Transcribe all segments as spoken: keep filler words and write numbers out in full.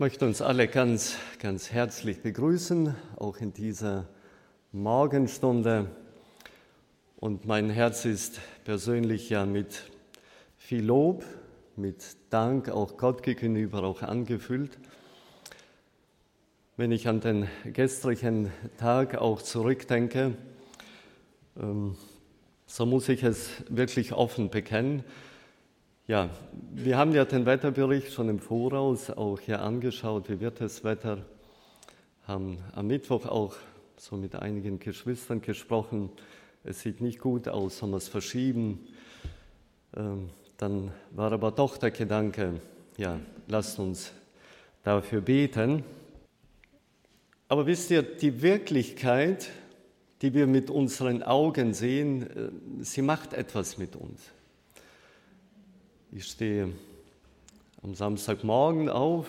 möchte uns alle ganz, ganz herzlich begrüßen, auch in dieser Morgenstunde. Und mein Herz ist persönlich ja mit viel Lob, mit Dank auch Gott gegenüber auch angefüllt. Wenn ich an den gestrigen Tag auch zurückdenke, so muss ich es wirklich offen bekennen. Ja, wir haben ja den Wetterbericht schon im Voraus auch hier angeschaut, wie wird das Wetter, haben am Mittwoch auch so mit einigen Geschwistern gesprochen, es sieht nicht gut aus, sollen wir es verschieben. Ähm, dann war aber doch der Gedanke, ja, lasst uns dafür beten. Aber wisst ihr, die Wirklichkeit, die wir mit unseren Augen sehen, äh, sie macht etwas mit uns. Ich stehe am Samstagmorgen auf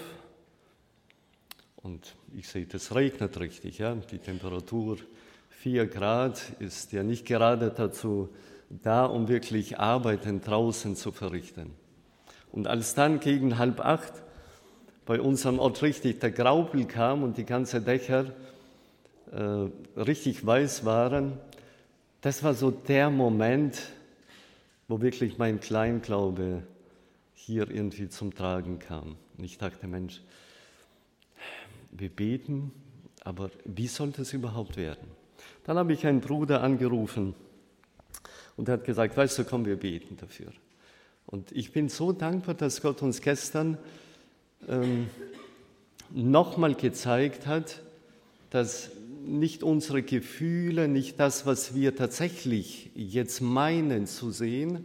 und ich sehe, es regnet richtig. Ja? Die Temperatur vier Grad ist ja nicht gerade dazu da, um wirklich Arbeiten draußen zu verrichten. Und als dann gegen halb acht bei unserem Ort richtig der Graupel kam und die ganzen Dächer äh, richtig weiß waren, das war so der Moment, wo wirklich mein Kleinglaube hier irgendwie zum Tragen kam. Und ich dachte, Mensch, wir beten, aber wie soll das überhaupt werden? Dann habe ich einen Bruder angerufen und er hat gesagt, weißt du, komm, wir beten dafür. Und ich bin so dankbar, dass Gott uns gestern ähm, nochmal gezeigt hat, dass nicht unsere Gefühle, nicht das, was wir tatsächlich jetzt meinen zu sehen,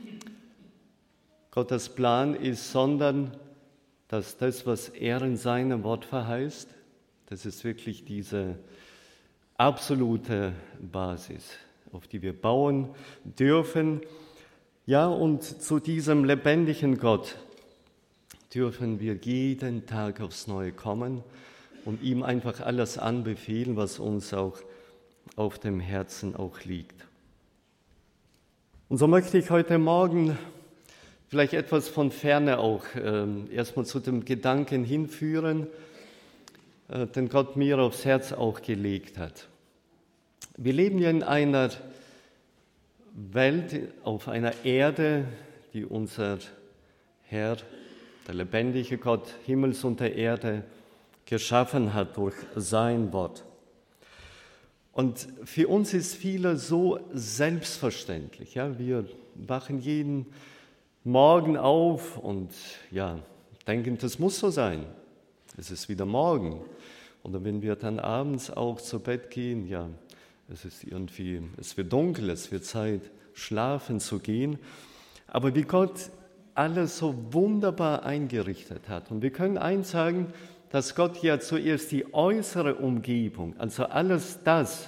Gottes Plan ist, sondern dass das, was er in seinem Wort verheißt, das ist wirklich diese absolute Basis, auf die wir bauen dürfen. Ja, und zu diesem lebendigen Gott dürfen wir jeden Tag aufs Neue kommen und ihm einfach alles anbefehlen, was uns auch auf dem Herzen auch liegt. Und so möchte ich heute Morgen vielleicht etwas von Ferne auch äh, erstmal zu dem Gedanken hinführen, äh, den Gott mir aufs Herz auch gelegt hat. Wir leben ja in einer Welt, auf einer Erde, die unser Herr, der lebendige Gott, Himmels und der Erde, geschaffen hat durch sein Wort. Und für uns ist vieles so selbstverständlich. Ja? Wir wachen jeden Morgen auf und ja, denken, das muss so sein. Es ist wieder morgen. Oder wenn wir dann abends auch zu Bett gehen, ja, es ist irgendwie, es wird dunkel, es wird Zeit, schlafen zu gehen. Aber wie Gott alles so wunderbar eingerichtet hat. Und wir können eins sagen, dass Gott ja zuerst die äußere Umgebung, also alles das,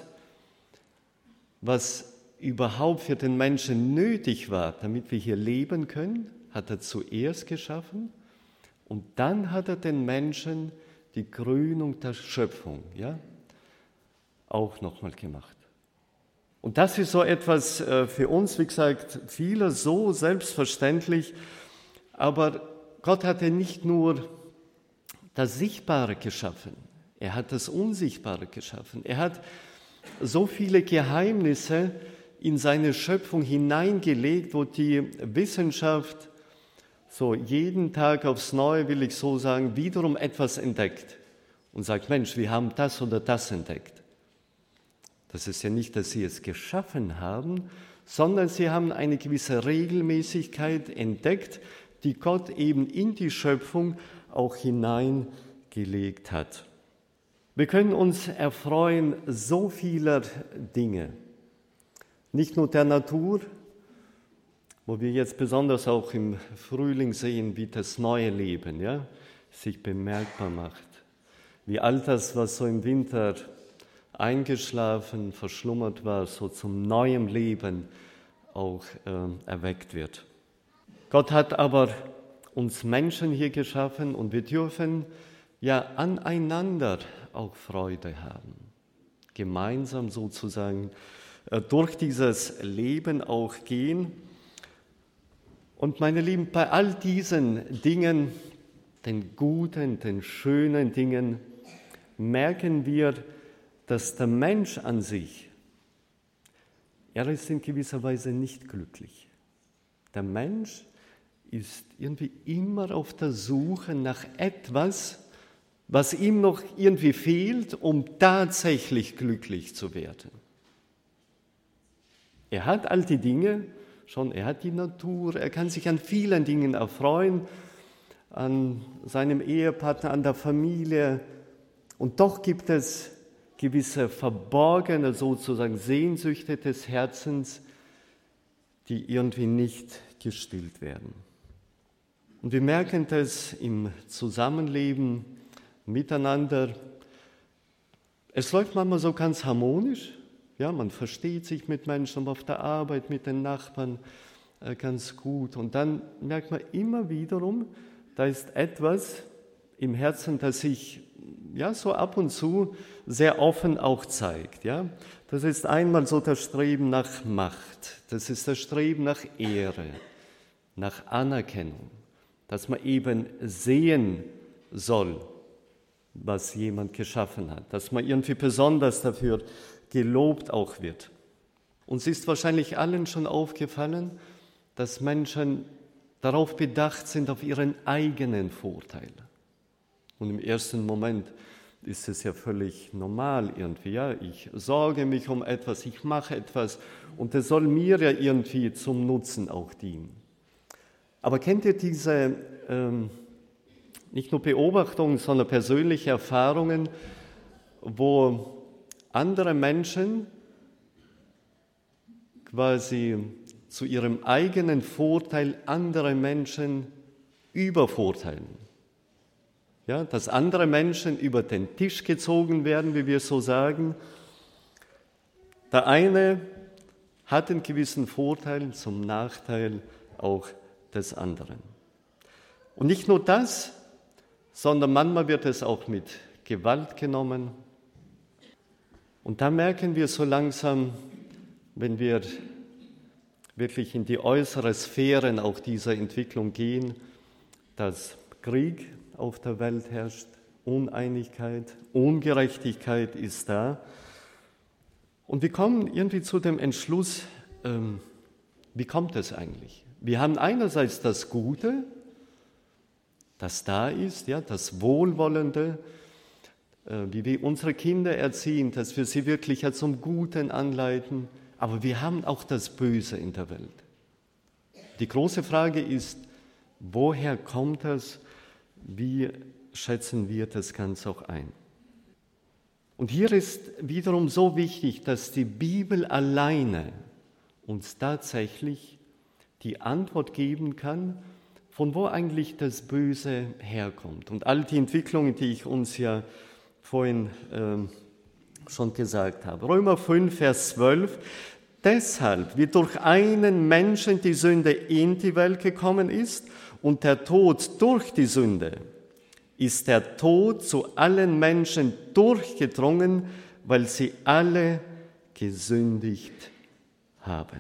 was überhaupt für den Menschen nötig war, damit wir hier leben können, hat er zuerst geschaffen und dann hat er den Menschen die Krönung der Schöpfung, ja, auch nochmal gemacht. Und das ist so etwas für uns, wie gesagt, viele so selbstverständlich, aber Gott hatte nicht nur das Sichtbare geschaffen, er hat das Unsichtbare geschaffen, er hat so viele Geheimnisse in seine Schöpfung hineingelegt, wo die Wissenschaft so jeden Tag aufs Neue, will ich so sagen, wiederum etwas entdeckt und sagt, Mensch, wir haben das oder das entdeckt. Das ist ja nicht, dass sie es geschaffen haben, sondern sie haben eine gewisse Regelmäßigkeit entdeckt, die Gott eben in die Schöpfung auch hineingelegt hat. Wir können uns erfreuen so vieler Dinge. Nicht nur der Natur, wo wir jetzt besonders auch im Frühling sehen, wie das neue Leben ja, sich bemerkbar macht. Wie all das, was so im Winter eingeschlafen, verschlummert war, so zum neuen Leben auch äh, erweckt wird. Gott hat aber uns Menschen hier geschaffen und wir dürfen ja aneinander auch Freude haben. Gemeinsam sozusagen durch dieses Leben auch gehen. Und meine Lieben, bei all diesen Dingen den guten, den schönen Dingen, merken wir, dass der Mensch an sich, er ist in gewisser Weise nicht glücklich. Der Mensch ist irgendwie immer auf der Suche nach etwas, was ihm noch irgendwie fehlt, um tatsächlich glücklich zu werden. Er hat all die Dinge schon, er hat die Natur, er kann sich an vielen Dingen erfreuen, an seinem Ehepartner, an der Familie. Und doch gibt es gewisse verborgene, sozusagen Sehnsüchte des Herzens, die irgendwie nicht gestillt werden. Und wir merken das im Zusammenleben miteinander. Es läuft manchmal so ganz harmonisch. Ja, man versteht sich mit Menschen auf der Arbeit, mit den Nachbarn äh, ganz gut. Und dann merkt man immer wiederum, da ist etwas im Herzen, das sich ja so ab und zu sehr offen auch zeigt. Ja, das ist einmal so das Streben nach Macht, das ist das Streben nach Ehre, nach Anerkennung, dass man eben sehen soll, was jemand geschaffen hat, dass man irgendwie besonders dafür gelobt auch wird. Uns ist wahrscheinlich allen schon aufgefallen, dass Menschen darauf bedacht sind, auf ihren eigenen Vorteil. Und im ersten Moment ist es ja völlig normal irgendwie. Ja, ich sorge mich um etwas, ich mache etwas und es soll mir ja irgendwie zum Nutzen auch dienen. Aber kennt ihr diese ähm, nicht nur Beobachtungen, sondern persönliche Erfahrungen, wo andere Menschen quasi zu ihrem eigenen Vorteil andere Menschen übervorteilen? Ja, dass andere Menschen über den Tisch gezogen werden, wie wir so sagen. Der eine hat einen gewissen Vorteil zum Nachteil auch des anderen. Und nicht nur das, sondern manchmal wird es auch mit Gewalt genommen. Und da merken wir so langsam, wenn wir wirklich in die äußere Sphären auch dieser Entwicklung gehen, dass Krieg auf der Welt herrscht, Uneinigkeit, Ungerechtigkeit ist da. Und wir kommen irgendwie zu dem Entschluss, ähm, wie kommt es eigentlich? Wir haben einerseits das Gute, das da ist, ja, das Wohlwollende, äh, wie wir unsere Kinder erziehen, dass wir sie wirklich ja zum Guten anleiten, aber wir haben auch das Böse in der Welt. Die große Frage ist, woher kommt das? Wie schätzen wir das Ganze auch ein? Und hier ist wiederum so wichtig, dass die Bibel alleine uns tatsächlich die Antwort geben kann, von wo eigentlich das Böse herkommt. Und all die Entwicklungen, die ich uns ja vorhin äh, schon gesagt habe. Römer fünf, Vers zwölf. Deshalb, wie durch einen Menschen die Sünde in die Welt gekommen ist und der Tod durch die Sünde, ist der Tod zu allen Menschen durchgedrungen, weil sie alle gesündigt haben.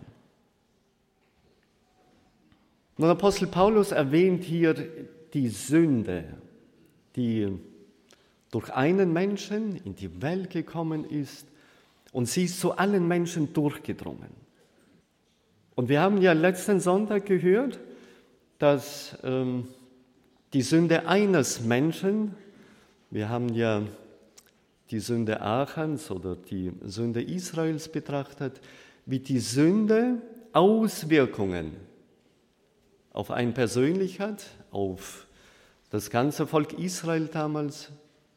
Und Apostel Paulus erwähnt hier die Sünde, die durch einen Menschen in die Welt gekommen ist und sie ist zu allen Menschen durchgedrungen. Und wir haben ja letzten Sonntag gehört, dass ähm, die Sünde eines Menschen, wir haben ja die Sünde Achans oder die Sünde Israels betrachtet, wie die Sünde Auswirkungen auf einen persönlich hat, auf das ganze Volk Israel damals.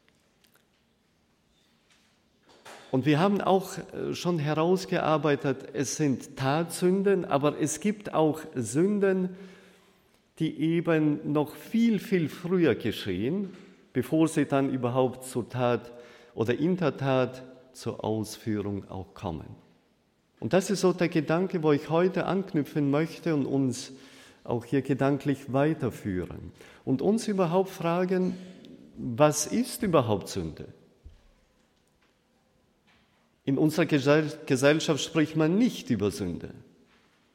Und wir haben auch schon herausgearbeitet, es sind Tatsünden, aber es gibt auch Sünden, die eben noch viel, viel früher geschehen, bevor sie dann überhaupt zur Tat oder in der Tat zur Ausführung auch kommen. Und das ist so der Gedanke, wo ich heute anknüpfen möchte und uns auch hier gedanklich weiterführen und uns überhaupt fragen, was ist überhaupt Sünde? In unserer Gesellschaft spricht man nicht über Sünde.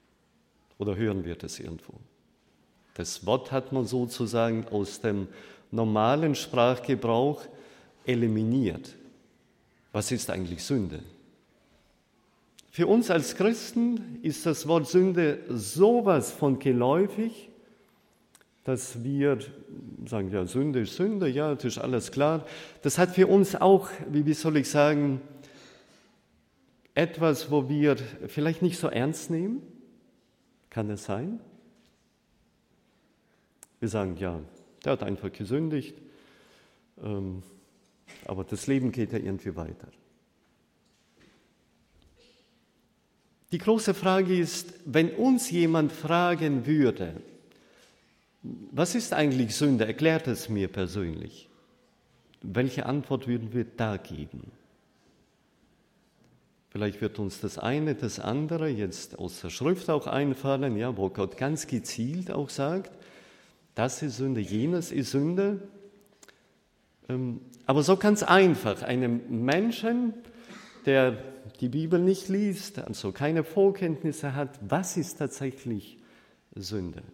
Oder hören wir das irgendwo? Das Wort hat man sozusagen aus dem normalen Sprachgebrauch eliminiert. Was ist eigentlich Sünde? Für uns als Christen ist das Wort Sünde sowas von geläufig, dass wir sagen, ja, Sünde ist Sünde, ja, das ist alles klar. Das hat für uns auch, wie, wie soll ich sagen, etwas, wo wir vielleicht nicht so ernst nehmen. Kann es sein? Wir sagen, ja, der hat einfach gesündigt, ähm, aber das Leben geht ja irgendwie weiter. Die große Frage ist, wenn uns jemand fragen würde, was ist eigentlich Sünde? Erklärt es mir persönlich. Welche Antwort würden wir da geben? Vielleicht wird uns das eine, das andere jetzt aus der Schrift auch einfallen, ja, wo Gott ganz gezielt auch sagt, das ist Sünde, jenes ist Sünde. Aber so ganz einfach, einem Menschen, der die Bibel nicht liest, also keine Vorkenntnisse hat, was ist tatsächlich Sünde?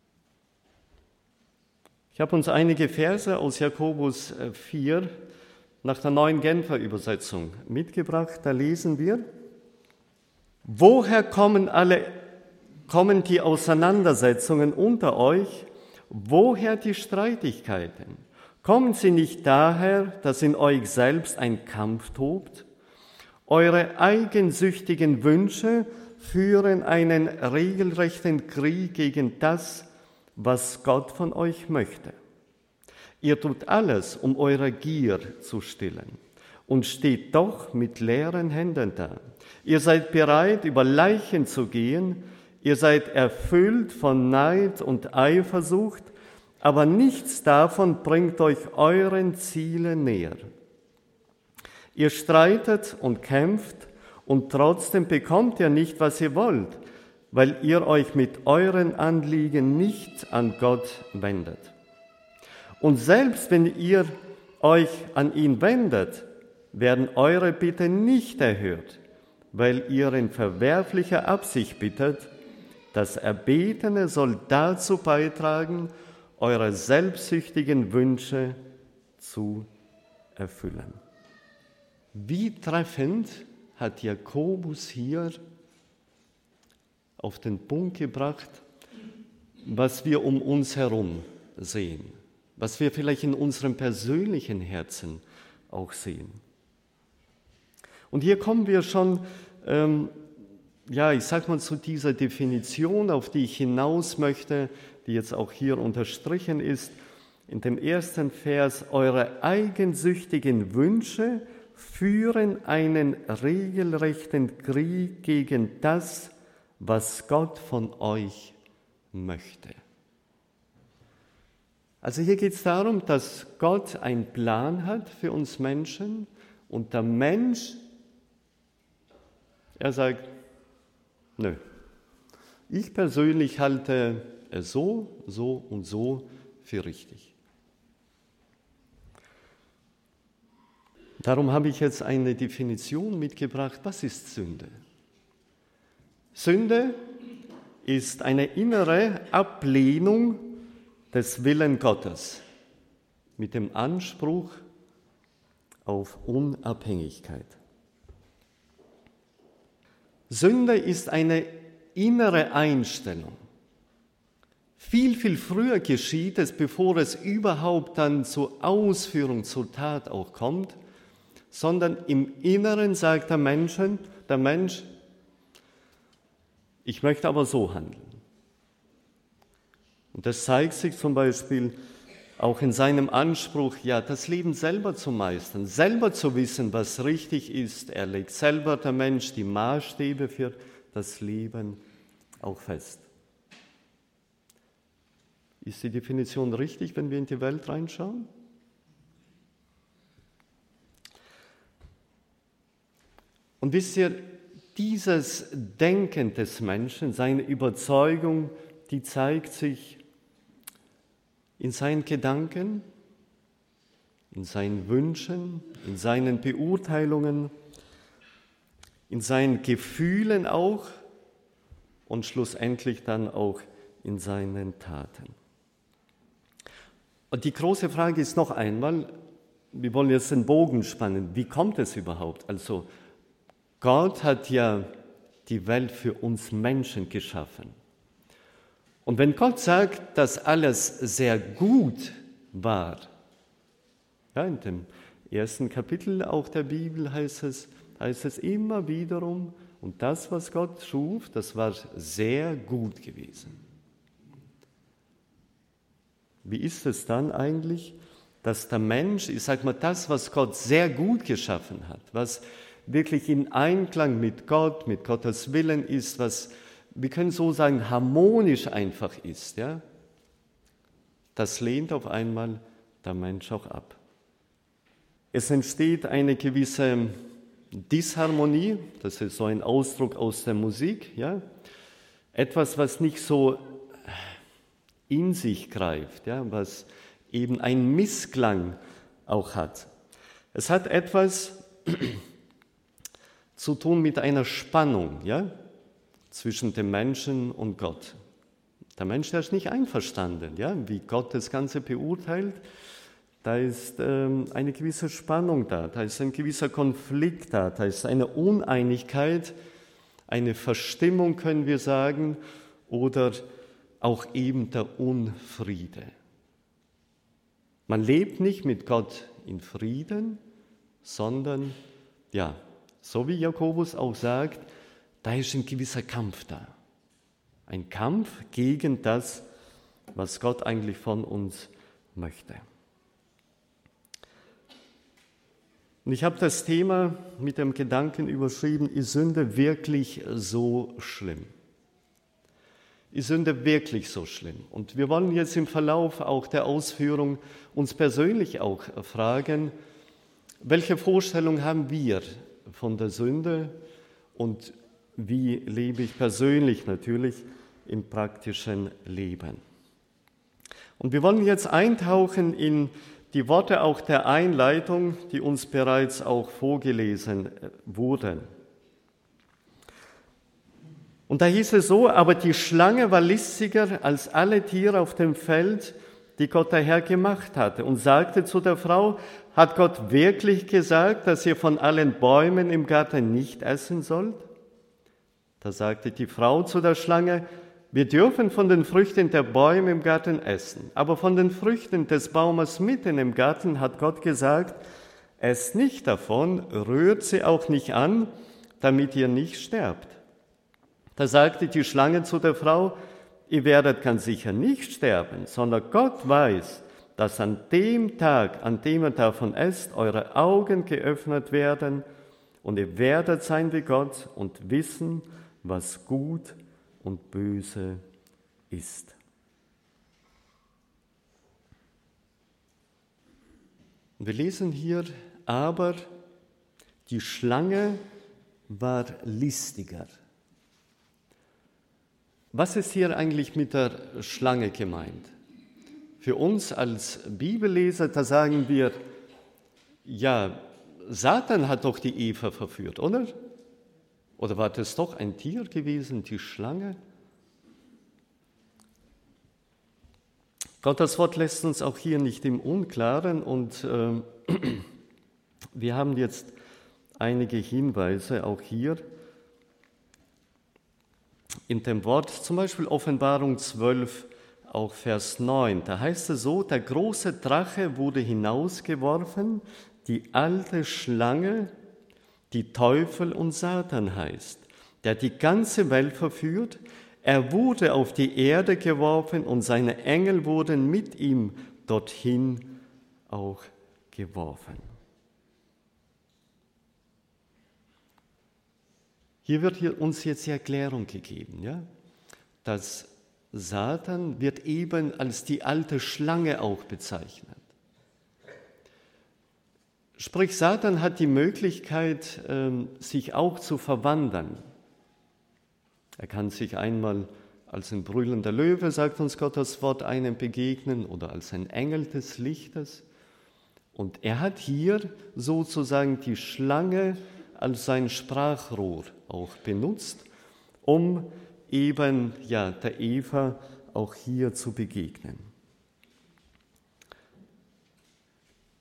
Ich habe uns einige Verse aus Jakobus vier nach der neuen Genfer Übersetzung mitgebracht. Da lesen wir: Woher kommen alle, kommen die Auseinandersetzungen unter euch? Woher die Streitigkeiten? Kommen sie nicht daher, dass in euch selbst ein Kampf tobt? Eure eigensüchtigen Wünsche führen einen regelrechten Krieg gegen das, was Gott von euch möchte. Ihr tut alles, um eure Gier zu stillen, und steht doch mit leeren Händen da. Ihr seid bereit, über Leichen zu gehen, ihr seid erfüllt von Neid und Eifersucht, aber nichts davon bringt euch euren Zielen näher. Ihr streitet und kämpft, und trotzdem bekommt ihr nicht, was ihr wollt, weil ihr euch mit euren Anliegen nicht an Gott wendet. Und selbst wenn ihr euch an ihn wendet, werden eure Bitten nicht erhört, weil ihr in verwerflicher Absicht bittet. Das Erbetene soll dazu beitragen, eure selbstsüchtigen Wünsche zu erfüllen. Wie treffend hat Jakobus hier auf den Punkt gebracht, was wir um uns herum sehen, was wir vielleicht in unserem persönlichen Herzen auch sehen. Und hier kommen wir schon, ähm, ja, ich sag mal zu dieser Definition, auf die ich hinaus möchte, die jetzt auch hier unterstrichen ist, in dem ersten Vers: Eure eigensüchtigen Wünsche führen einen regelrechten Krieg gegen das, was Gott von euch möchte. Also hier geht es darum, dass Gott einen Plan hat für uns Menschen und der Mensch, er sagt, nö, ich persönlich halte es so, so und so für richtig. Darum habe ich jetzt eine Definition mitgebracht. Was ist Sünde? Sünde ist eine innere Ablehnung des Willens Gottes mit dem Anspruch auf Unabhängigkeit. Sünde ist eine innere Einstellung. Viel, viel früher geschieht es, bevor es überhaupt dann zur Ausführung, zur Tat auch kommt, sondern im Inneren sagt der Mensch, der Mensch, ich möchte aber so handeln. Und das zeigt sich zum Beispiel auch in seinem Anspruch, ja, das Leben selber zu meistern, selber zu wissen, was richtig ist. Er legt selber, der Mensch, die Maßstäbe für das Leben auch fest. Ist die Definition richtig, wenn wir in die Welt reinschauen? Und wisst ihr, dieses Denken des Menschen, seine Überzeugung, die zeigt sich in seinen Gedanken, in seinen Wünschen, in seinen Beurteilungen, in seinen Gefühlen auch und schlussendlich dann auch in seinen Taten. Und die große Frage ist noch einmal, wir wollen jetzt den Bogen spannen, wie kommt es überhaupt? Also Gott hat ja die Welt für uns Menschen geschaffen. Und wenn Gott sagt, dass alles sehr gut war, ja, in dem ersten Kapitel auch der Bibel heißt es, heißt es immer wiederum, und das, was Gott schuf, das war sehr gut gewesen. Wie ist es dann eigentlich, dass der Mensch, ich sage mal, das, was Gott sehr gut geschaffen hat, was wirklich in Einklang mit Gott, mit Gottes Willen ist, was, wir können so sagen, harmonisch einfach ist, ja, das lehnt auf einmal der Mensch auch ab. Es entsteht eine gewisse Disharmonie, das ist so ein Ausdruck aus der Musik, ja, etwas, was nicht so in sich greift, ja, was eben einen Missklang auch hat. Es hat etwas zu tun mit einer Spannung, ja, zwischen dem Menschen und Gott. Der Mensch, der ist nicht einverstanden, ja, wie Gott das Ganze beurteilt. Da ist ähm, eine gewisse Spannung da, da ist ein gewisser Konflikt da, da ist eine Uneinigkeit, eine Verstimmung, können wir sagen, oder auch eben der Unfriede. Man lebt nicht mit Gott in Frieden, sondern, ja, so wie Jakobus auch sagt, da ist ein gewisser Kampf da. Ein Kampf gegen das, was Gott eigentlich von uns möchte. Und ich habe das Thema mit dem Gedanken überschrieben, ist Sünde wirklich so schlimm? Ist Sünde wirklich so schlimm? Und wir wollen jetzt im Verlauf auch der Ausführung uns persönlich auch fragen, welche Vorstellung haben wir von der Sünde und wie lebe ich persönlich natürlich im praktischen Leben? Und wir wollen jetzt eintauchen in die Worte auch der Einleitung, die uns bereits auch vorgelesen wurden. Und da hieß es so, aber die Schlange war listiger als alle Tiere auf dem Feld, die Gott der Herr gemacht hatte, und sagte zu der Frau, hat Gott wirklich gesagt, dass ihr von allen Bäumen im Garten nicht essen sollt? Da sagte die Frau zu der Schlange, wir dürfen von den Früchten der Bäume im Garten essen, aber von den Früchten des Baumes mitten im Garten hat Gott gesagt, esst nicht davon, rührt sie auch nicht an, damit ihr nicht sterbt. Da sagte die Schlange zu der Frau, ihr werdet ganz sicher nicht sterben, sondern Gott weiß, dass an dem Tag, an dem ihr davon esst, eure Augen geöffnet werden und ihr werdet sein wie Gott und wissen, was gut und böse ist. Wir lesen hier, aber die Schlange war listiger. Was ist hier eigentlich mit der Schlange gemeint? Für uns als Bibelleser, da sagen wir, ja, Satan hat doch die Eva verführt, oder? Oder war das doch ein Tier gewesen, die Schlange? Gottes Wort lässt uns auch hier nicht im Unklaren und äh, wir haben jetzt einige Hinweise auch hier in dem Wort, zum Beispiel Offenbarung zwölf, auch Vers neun. Da heißt es so, der große Drache wurde hinausgeworfen, die alte Schlange, die Teufel und Satan heißt, der die ganze Welt verführt. Er wurde auf die Erde geworfen und seine Engel wurden mit ihm dorthin auch geworfen. Hier wird hier uns jetzt die Erklärung gegeben, ja, dass Satan wird eben als die alte Schlange auch bezeichnet. Sprich, Satan hat die Möglichkeit, sich auch zu verwandeln. Er kann sich einmal als ein brüllender Löwe, sagt uns Gottes Wort, einem begegnen oder als ein Engel des Lichtes. Und er hat hier sozusagen die Schlange als sein Sprachrohr auch benutzt, um eben ja, der Eva auch hier zu begegnen.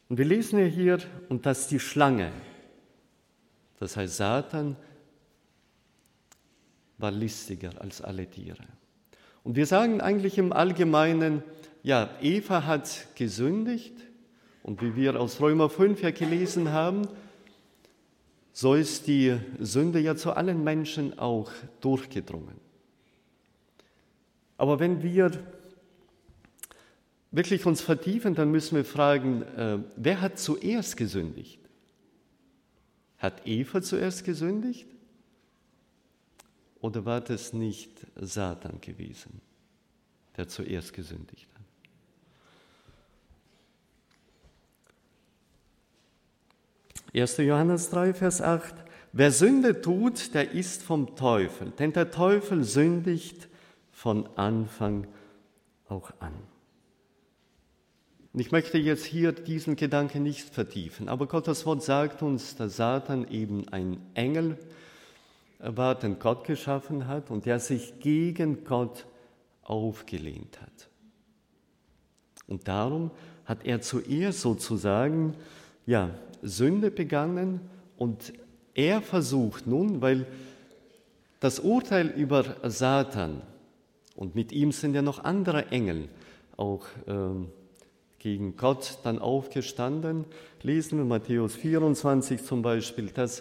Und wir lesen ja hier, und dass die Schlange, das heißt Satan, war listiger als alle Tiere. Und wir sagen eigentlich im Allgemeinen, ja, Eva hat gesündigt, und wie wir aus Römer fünf ja gelesen haben, so ist die Sünde ja zu allen Menschen auch durchgedrungen. Aber wenn wir wirklich uns vertiefen, dann müssen wir fragen, äh, wer hat zuerst gesündigt? Hat Eva zuerst gesündigt? Oder war das nicht Satan gewesen, der zuerst gesündigt hat? erster Johannes drei, Vers acht. Wer Sünde tut, der ist vom Teufel, denn der Teufel sündigt von Anfang auch an. Und ich möchte jetzt hier diesen Gedanken nicht vertiefen, aber Gottes Wort sagt uns, dass Satan eben ein Engel war, den Gott geschaffen hat und der sich gegen Gott aufgelehnt hat. Und darum hat er zuerst sozusagen, ja, Sünde begangen und er versucht nun, weil das Urteil über Satan, und mit ihm sind ja noch andere Engel auch ähm, gegen Gott dann aufgestanden, lesen wir Matthäus vierundzwanzig zum Beispiel, dass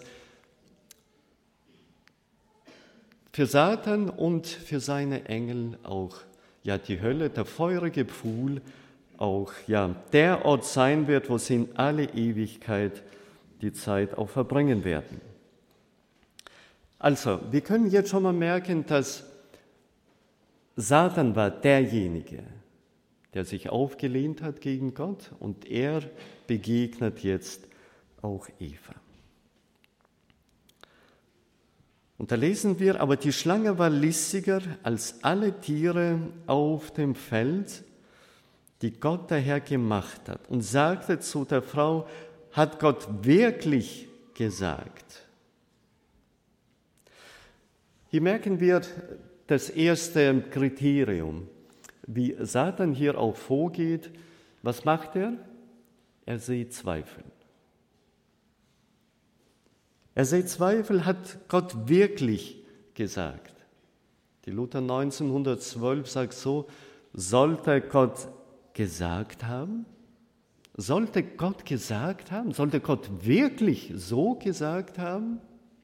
für Satan und für seine Engel auch ja die Hölle, der feurige Pfuhl, auch ja der Ort sein wird, wo sie in alle Ewigkeit die Zeit auch verbringen werden. Also, wir können jetzt schon mal merken, dass Satan war derjenige, der sich aufgelehnt hat gegen Gott und er begegnet jetzt auch Eva. Und da lesen wir, aber die Schlange war listiger als alle Tiere auf dem Feld, die Gott der Herr gemacht hat, und sagte zu der Frau, hat Gott wirklich gesagt? Hier merken wir das erste Kriterium, wie Satan hier auch vorgeht. Was macht er? Er sieht Zweifel. Er sieht Zweifel, hat Gott wirklich gesagt. Die Luther neunzehnhundertzwölf sagt so, sollte Gott gesagt haben? Sollte Gott gesagt haben? Sollte Gott wirklich so gesagt haben?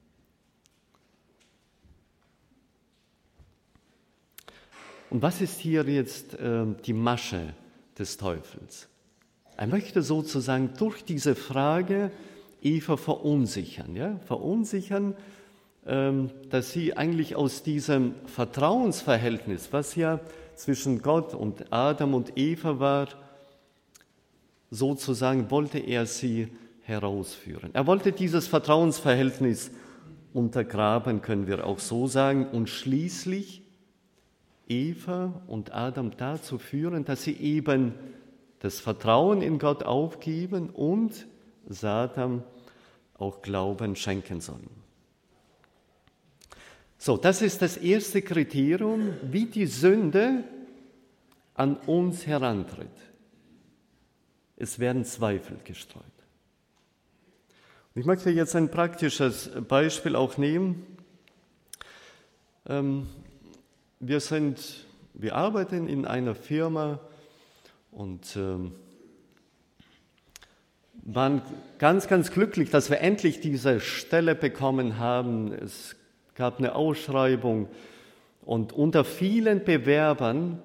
Und was ist hier jetzt äh, die Masche des Teufels? Er möchte sozusagen durch diese Frage Eva verunsichern, ja? verunsichern, ähm, dass sie eigentlich aus diesem Vertrauensverhältnis, was ja zwischen Gott und Adam und Eva war, sozusagen wollte er sie herausführen. Er wollte dieses Vertrauensverhältnis untergraben, können wir auch so sagen, und schließlich Eva und Adam dazu führen, dass sie eben das Vertrauen in Gott aufgeben und Satan auch Glauben schenken sollen. So, das ist das erste Kriterium, wie die Sünde an uns herantritt. Es werden Zweifel gestreut. Ich möchte jetzt ein praktisches Beispiel auch nehmen. Wir sind, wir arbeiten in einer Firma und waren ganz, ganz glücklich, dass wir endlich diese Stelle bekommen haben. Es gab eine Ausschreibung und unter vielen Bewerbern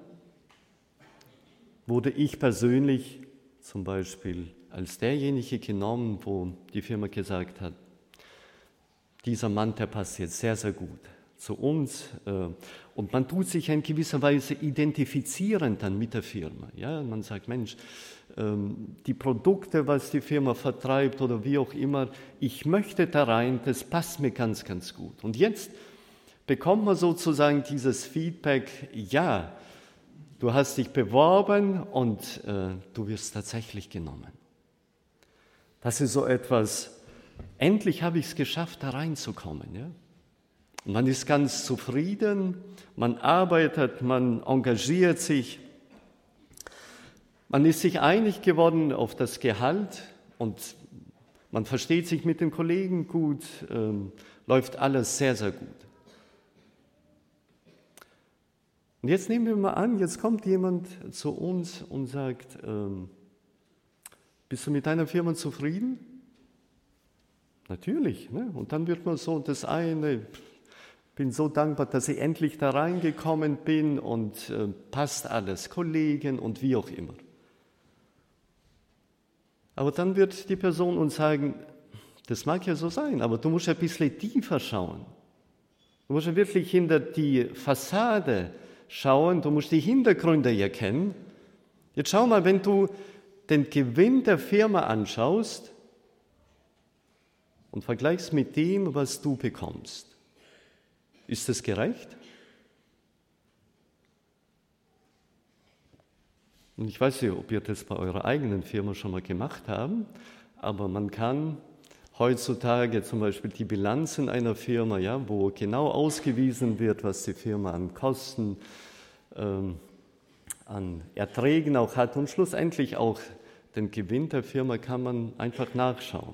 wurde ich persönlich zum Beispiel als derjenige genommen, wo die Firma gesagt hat, dieser Mann, der passt jetzt sehr, sehr gut zu uns. Und man tut sich in gewisser Weise identifizieren dann mit der Firma. Ja, man sagt, Mensch, die Produkte, was die Firma vertreibt oder wie auch immer, ich möchte da rein, das passt mir ganz, ganz gut. Und jetzt bekommt man sozusagen dieses Feedback, ja, du hast dich beworben und äh, du wirst tatsächlich genommen. Das ist so etwas, endlich habe ich es geschafft, da reinzukommen. Ja? Und man ist ganz zufrieden, man arbeitet, man engagiert sich. Man ist sich einig geworden auf das Gehalt und man versteht sich mit den Kollegen gut, ähm, läuft alles sehr, sehr gut. Und jetzt nehmen wir mal an, jetzt kommt jemand zu uns und sagt, ähm, bist du mit deiner Firma zufrieden? Natürlich. Ne? Und dann wird man so das eine, bin so dankbar, dass ich endlich da reingekommen bin und äh, passt alles, Kollegen und wie auch immer. Aber dann wird die Person uns sagen, das mag ja so sein, aber du musst ein bisschen tiefer schauen. Du musst ja wirklich hinter die Fassade schauen, du musst die Hintergründe erkennen. Jetzt schau mal, wenn du den Gewinn der Firma anschaust und vergleichst mit dem, was du bekommst. Ist das gerecht? Und ich weiß nicht, ob ihr das bei eurer eigenen Firma schon mal gemacht habt, aber man kann heutzutage zum Beispiel die Bilanzen einer Firma, ja, wo genau ausgewiesen wird, was die Firma an Kosten, ähm, an Erträgen auch hat und schlussendlich auch den Gewinn der Firma kann man einfach nachschauen.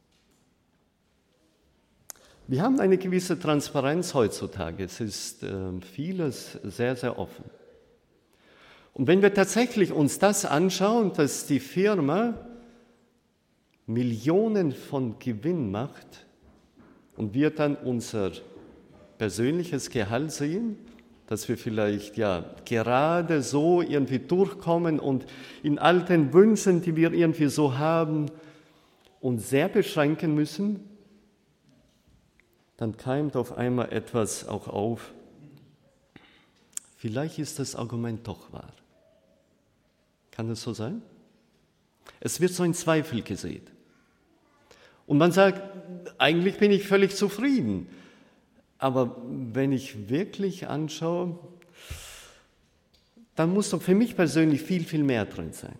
Wir haben eine gewisse Transparenz heutzutage. Es ist äh, vieles sehr, sehr offen. Und wenn wir tatsächlich uns das anschauen, dass die Firma Millionen von Gewinn macht und wir dann unser persönliches Gehalt sehen, dass wir vielleicht ja gerade so irgendwie durchkommen und in all den Wünschen, die wir irgendwie so haben, uns sehr beschränken müssen, dann keimt auf einmal etwas auch auf. Vielleicht ist das Argument doch wahr. Kann es so sein? Es wird so in Zweifel gesät. Und man sagt, eigentlich bin ich völlig zufrieden. Aber wenn ich wirklich anschaue, dann muss doch für mich persönlich viel, viel mehr drin sein.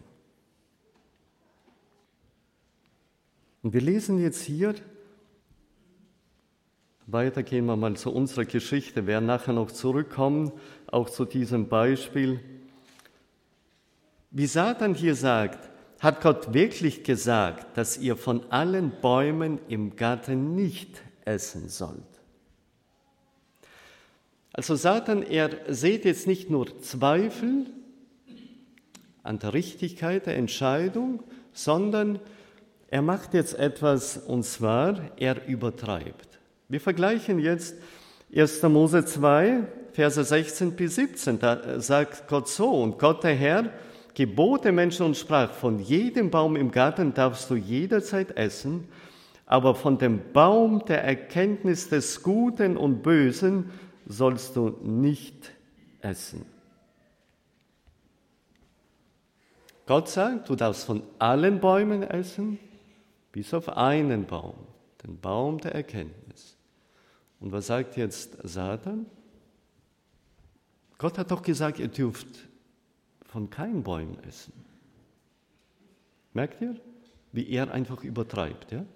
Und wir lesen jetzt hier, weiter gehen wir mal zu unserer Geschichte, wir werden nachher noch zurückkommen, auch zu diesem Beispiel. Wie Satan hier sagt, hat Gott wirklich gesagt, dass ihr von allen Bäumen im Garten nicht essen sollt. Also Satan, er sieht jetzt nicht nur Zweifel an der Richtigkeit der Entscheidung, sondern er macht jetzt etwas, und zwar, er übertreibt. Wir vergleichen jetzt erster Mose zwei, Verse sechzehn bis siebzehn, da sagt Gott so, und Gott der Herr gebot den Menschen und sprach, von jedem Baum im Garten darfst du jederzeit essen, aber von dem Baum der Erkenntnis des Guten und Bösen sollst du nicht essen. Gott sagt, du darfst von allen Bäumen essen, bis auf einen Baum, den Baum der Erkenntnis. Und was sagt jetzt Satan? Gott hat doch gesagt, ihr dürft von keinen Bäumen essen. Merkt ihr, wie er einfach übertreibt, ja?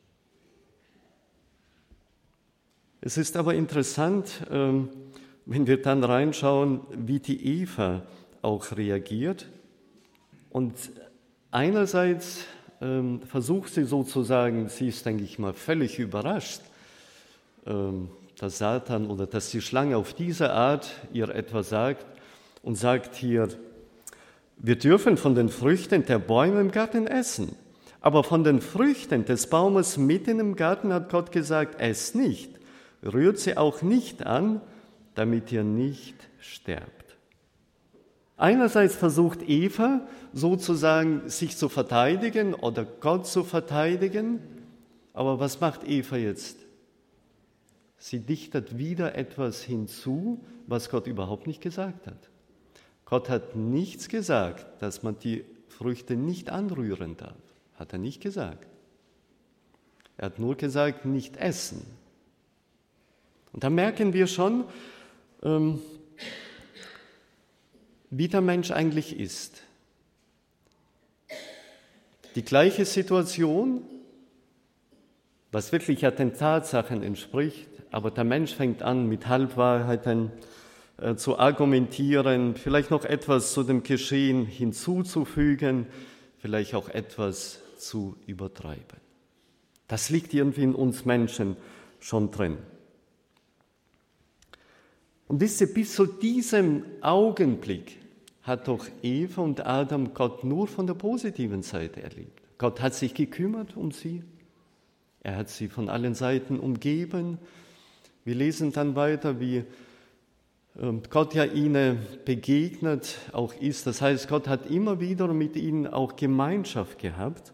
Es ist aber interessant, wenn wir dann reinschauen, wie die Eva auch reagiert. Und einerseits versucht sie sozusagen, sie ist, denke ich mal, völlig überrascht, dass Satan oder dass die Schlange auf diese Art ihr etwas sagt und sagt hier, wir dürfen von den Früchten der Bäume im Garten essen, aber von den Früchten des Baumes mitten im Garten hat Gott gesagt, esst nicht. Rührt sie auch nicht an, damit ihr nicht sterbt. Einerseits versucht Eva sozusagen sich zu verteidigen oder Gott zu verteidigen, aber was macht Eva jetzt? Sie dichtet wieder etwas hinzu, was Gott überhaupt nicht gesagt hat. Gott hat nichts gesagt, dass man die Früchte nicht anrühren darf. Hat er nicht gesagt. Er hat nur gesagt, nicht essen. Und da merken wir schon, ähm, wie der Mensch eigentlich ist. Die gleiche Situation, was wirklich ja den Tatsachen entspricht, aber der Mensch fängt an mit Halbwahrheiten, äh, zu argumentieren, vielleicht noch etwas zu dem Geschehen hinzuzufügen, vielleicht auch etwas zu übertreiben. Das liegt irgendwie in uns Menschen schon drin. Und wisst ihr, bis zu diesem Augenblick hat doch Eva und Adam Gott nur von der positiven Seite erlebt. Gott hat sich gekümmert um sie. Er hat sie von allen Seiten umgeben. Wir lesen dann weiter, wie Gott ja ihnen begegnet auch ist. Das heißt, Gott hat immer wieder mit ihnen auch Gemeinschaft gehabt.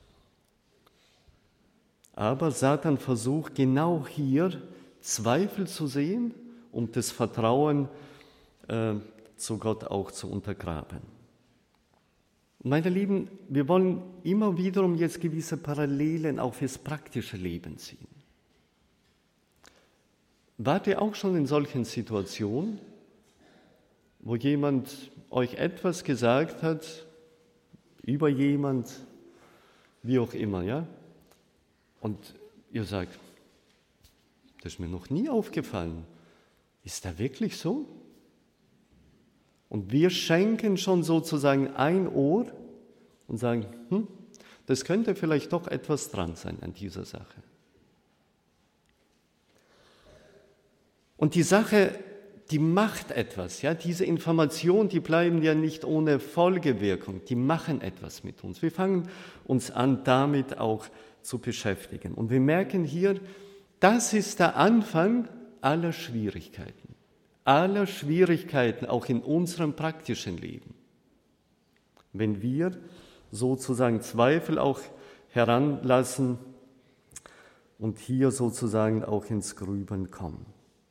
Aber Satan versucht genau hier Zweifel zu sehen, um das Vertrauen äh, zu Gott auch zu untergraben. Meine Lieben, wir wollen immer wiederum jetzt gewisse Parallelen auch fürs praktische Leben ziehen. Wart ihr auch schon in solchen Situationen, wo jemand euch etwas gesagt hat, über jemand, wie auch immer, ja? Und ihr sagt, das ist mir noch nie aufgefallen. Ist das wirklich so? Und wir schenken schon sozusagen ein Ohr und sagen, hm, das könnte vielleicht doch etwas dran sein an dieser Sache. Und die Sache, die macht etwas, ja, diese Informationen, die bleiben ja nicht ohne Folgewirkung, die machen etwas mit uns. Wir fangen uns an, damit auch zu beschäftigen. Und wir merken hier, das ist der Anfang aller Schwierigkeiten, aller Schwierigkeiten auch in unserem praktischen Leben. Wenn wir sozusagen Zweifel auch heranlassen und hier sozusagen auch ins Grübeln kommen.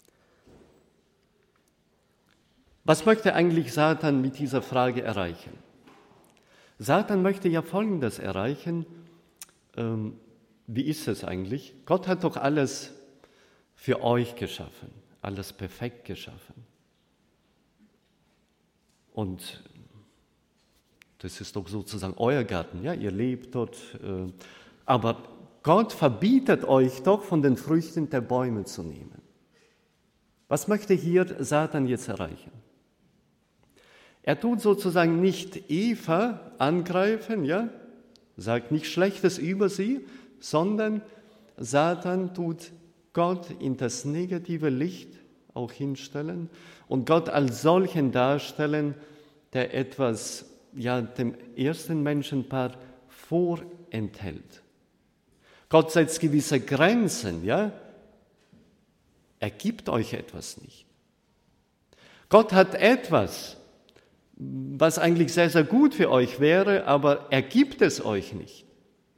Was möchte eigentlich Satan mit dieser Frage erreichen? Satan möchte ja Folgendes erreichen. Ähm, wie ist es eigentlich? Gott hat doch alles für euch geschaffen, alles perfekt geschaffen. Und das ist doch sozusagen euer Garten, ja, ihr lebt dort. Äh, aber Gott verbietet euch doch, von den Früchten der Bäume zu nehmen. Was möchte hier Satan jetzt erreichen? Er tut sozusagen nicht Eva angreifen, ja, sagt nichts Schlechtes über sie, sondern Satan tut Gott in das negative Licht auch hinstellen und Gott als solchen darstellen, der etwas, ja, dem ersten Menschenpaar vorenthält. Gott setzt gewisse Grenzen, ja, er gibt euch etwas nicht. Gott hat etwas, was eigentlich sehr, sehr gut für euch wäre, aber er gibt es euch nicht.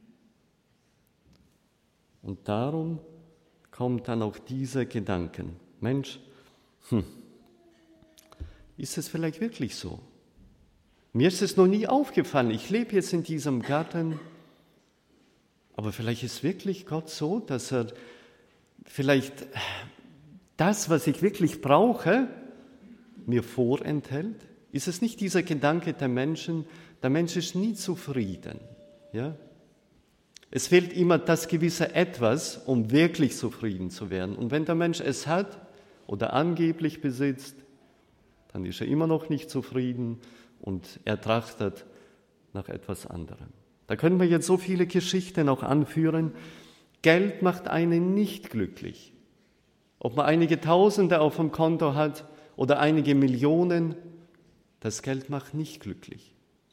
Und darum kommt dann auch dieser Gedanken, Mensch, hm, ist es vielleicht wirklich so? Mir ist es noch nie aufgefallen, ich lebe jetzt in diesem Garten, aber vielleicht ist wirklich Gott so, dass er vielleicht das, was ich wirklich brauche, mir vorenthält. Ist es nicht dieser Gedanke der Menschen, der Mensch ist nie zufrieden. Ja? Es fehlt immer das gewisse Etwas, um wirklich zufrieden zu werden. Und wenn der Mensch es hat oder angeblich besitzt, dann ist er immer noch nicht zufrieden und er trachtet nach etwas anderem. Da können wir jetzt so viele Geschichten auch anführen. Geld macht einen nicht glücklich. Ob man einige Tausende auf dem Konto hat oder einige Millionen, das Geld macht nicht glücklich.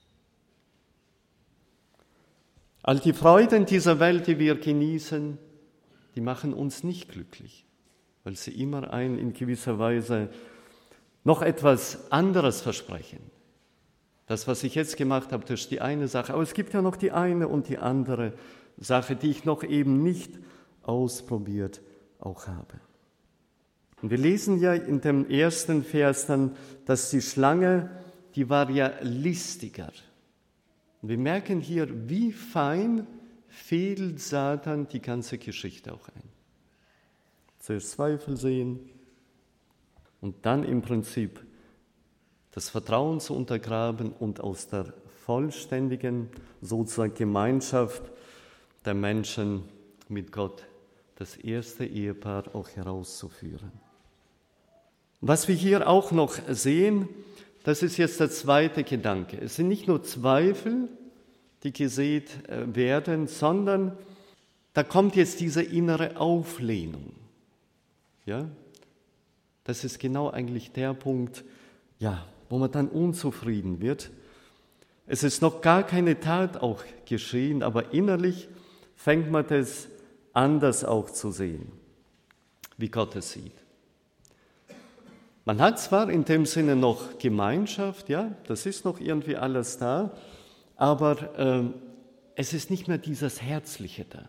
All die Freuden dieser Welt, die wir genießen, die machen uns nicht glücklich, weil sie immer ein in gewisser Weise noch etwas anderes versprechen. Das, was ich jetzt gemacht habe, das ist die eine Sache, aber es gibt ja noch die eine und die andere Sache, die ich noch eben nicht ausprobiert auch habe. Und wir lesen ja in dem ersten Vers dann, dass die Schlange, die war ja listiger. Und wir merken hier, wie fein fädelt Satan die ganze Geschichte auch ein. Zuerst Zweifel sehen und dann im Prinzip das Vertrauen zu untergraben und aus der vollständigen sozusagen Gemeinschaft der Menschen mit Gott das erste Ehepaar auch herauszuführen. Was wir hier auch noch sehen, das ist jetzt der zweite Gedanke. Es sind nicht nur Zweifel, die gesät werden, sondern da kommt jetzt diese innere Auflehnung. Ja? Das ist genau eigentlich der Punkt, ja, wo man dann unzufrieden wird. Es ist noch gar keine Tat auch geschehen, aber innerlich fängt man das anders auch zu sehen, wie Gott es sieht. Man hat zwar in dem Sinne noch Gemeinschaft, ja, das ist noch irgendwie alles da, aber äh, es ist nicht mehr dieses Herzliche da.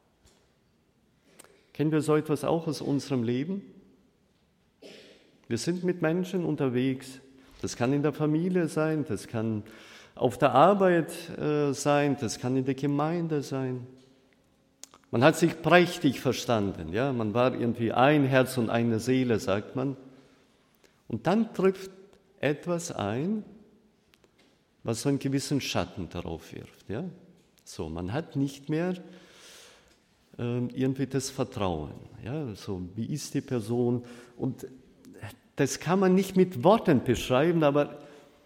Kennen wir so etwas auch aus unserem Leben? Wir sind mit Menschen unterwegs. Das kann in der Familie sein, das kann auf der Arbeit äh, sein, das kann in der Gemeinde sein. Man hat sich prächtig verstanden, ja, man war irgendwie ein Herz und eine Seele, sagt man. Und dann trifft etwas ein, was so einen gewissen Schatten darauf wirft. Ja? So, man hat nicht mehr äh, irgendwie das Vertrauen. Ja? So, wie ist die Person? Und das kann man nicht mit Worten beschreiben, aber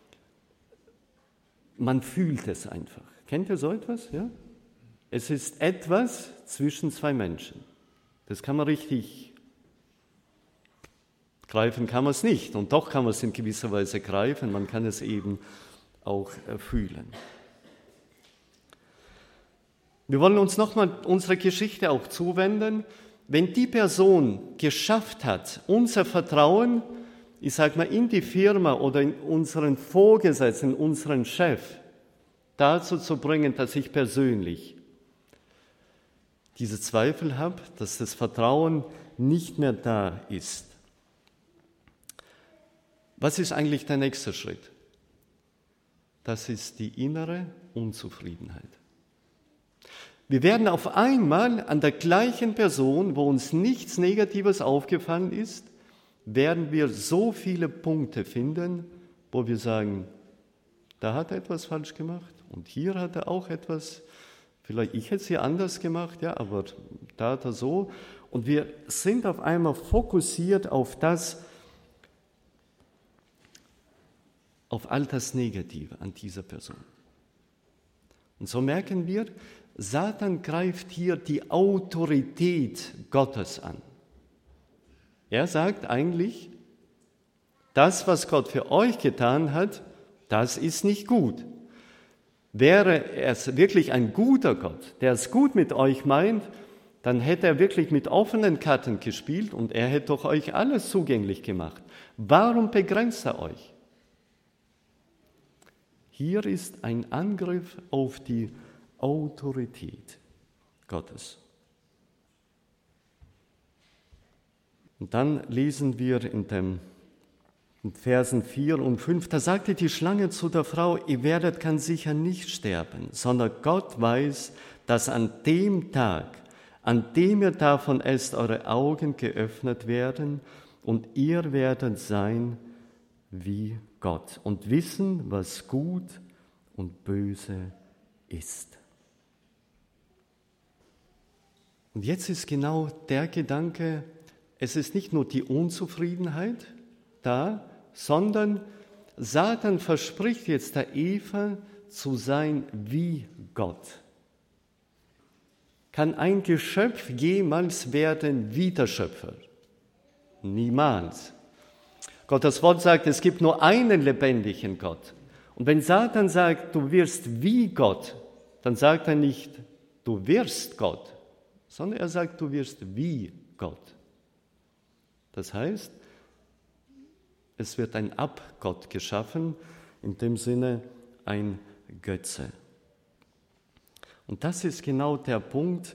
man fühlt es einfach. Kennt ihr so etwas? Ja? Es ist etwas zwischen zwei Menschen. Das kann man richtig greifen, kann man es nicht. Und doch kann man es in gewisser Weise greifen. Man kann es eben auch fühlen. Wir wollen uns nochmal unserer Geschichte auch zuwenden. Wenn die Person geschafft hat, unser Vertrauen, ich sage mal, in die Firma oder in unseren Vorgesetzten, in unseren Chef, dazu zu bringen, dass ich persönlich diese Zweifel habe, dass das Vertrauen nicht mehr da ist. Was ist eigentlich der nächste Schritt? Das ist die innere Unzufriedenheit. Wir werden auf einmal an der gleichen Person, wo uns nichts Negatives aufgefallen ist, werden wir so viele Punkte finden, wo wir sagen, da hat er etwas falsch gemacht und hier hat er auch etwas, vielleicht ich hätte es hier anders gemacht, ja, aber da hat er so. Und wir sind auf einmal fokussiert auf das, auf all das Negative an dieser Person. Und so merken wir, Satan greift hier die Autorität Gottes an. Er sagt eigentlich, das, was Gott für euch getan hat, das ist nicht gut. Wäre es wirklich ein guter Gott, der es gut mit euch meint, dann hätte er wirklich mit offenen Karten gespielt und er hätte doch euch alles zugänglich gemacht. Warum begrenzt er euch? Hier ist ein Angriff auf die Autorität Gottes. Und dann lesen wir in den Versen vier und fünf, da sagte die Schlange zu der Frau, ihr werdet ganz sicher nicht sterben, sondern Gott weiß, dass an dem Tag, an dem ihr davon esst, eure Augen geöffnet werden und ihr werdet sein wie Gott und wissen, was gut und böse ist. Und jetzt ist genau der Gedanke, es ist nicht nur die Unzufriedenheit da, sondern Satan verspricht jetzt der Eva zu sein wie Gott. Kann ein Geschöpf jemals werden wie der Schöpfer? Niemals. Gottes Wort sagt, es gibt nur einen lebendigen Gott. Und wenn Satan sagt, du wirst wie Gott, dann sagt er nicht, du wirst Gott, sondern er sagt, du wirst wie Gott. Das heißt, es wird ein Abgott geschaffen, in dem Sinne ein Götze. Und das ist genau der Punkt.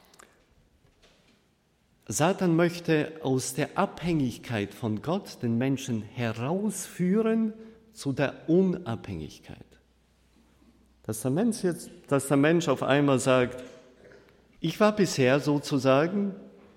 Satan möchte aus der Abhängigkeit von Gott den Menschen herausführen zu der Unabhängigkeit. Dass der Mensch jetzt, dass der Mensch auf einmal sagt, ich war bisher sozusagen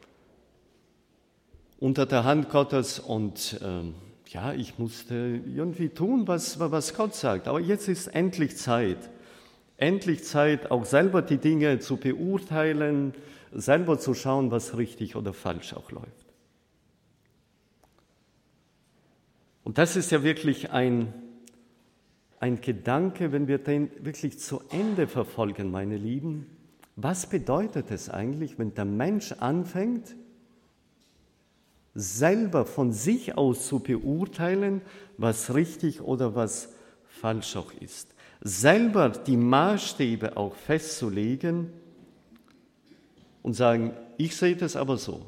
unter der Hand Gottes und ähm, ja, ich musste irgendwie tun, was, was Gott sagt. Aber jetzt ist endlich Zeit, endlich Zeit, auch selber die Dinge zu beurteilen, selber zu schauen, was richtig oder falsch auch läuft. Und das ist ja wirklich ein, ein Gedanke, wenn wir den wirklich zu Ende verfolgen, meine Lieben. Was bedeutet es eigentlich, wenn der Mensch anfängt, selber von sich aus zu beurteilen, was richtig oder was falsch auch ist? Selber die Maßstäbe auch festzulegen und sagen, ich sehe das aber so.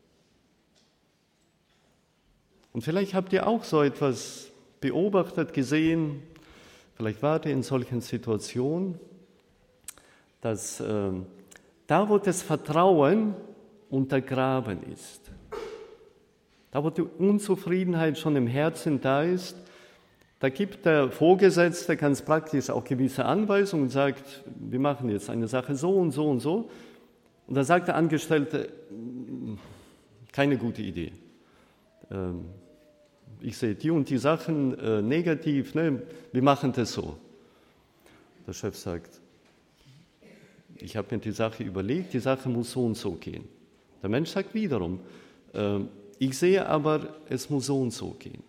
Und vielleicht habt ihr auch so etwas beobachtet, gesehen, vielleicht wart ihr in solchen Situationen, dass äh, da, wo das Vertrauen untergraben ist, da, wo die Unzufriedenheit schon im Herzen da ist, da gibt der Vorgesetzte ganz praktisch auch gewisse Anweisungen und sagt, wir machen jetzt eine Sache so und so und so. Und da sagt der Angestellte, keine gute Idee. Ähm, ich sehe die und die Sachen äh, negativ, ne? Wir machen das so. Der Chef sagt, ich habe mir die Sache überlegt, die Sache muss so und so gehen. Der Mensch sagt wiederum, äh, ich sehe aber, es muss so und so gehen.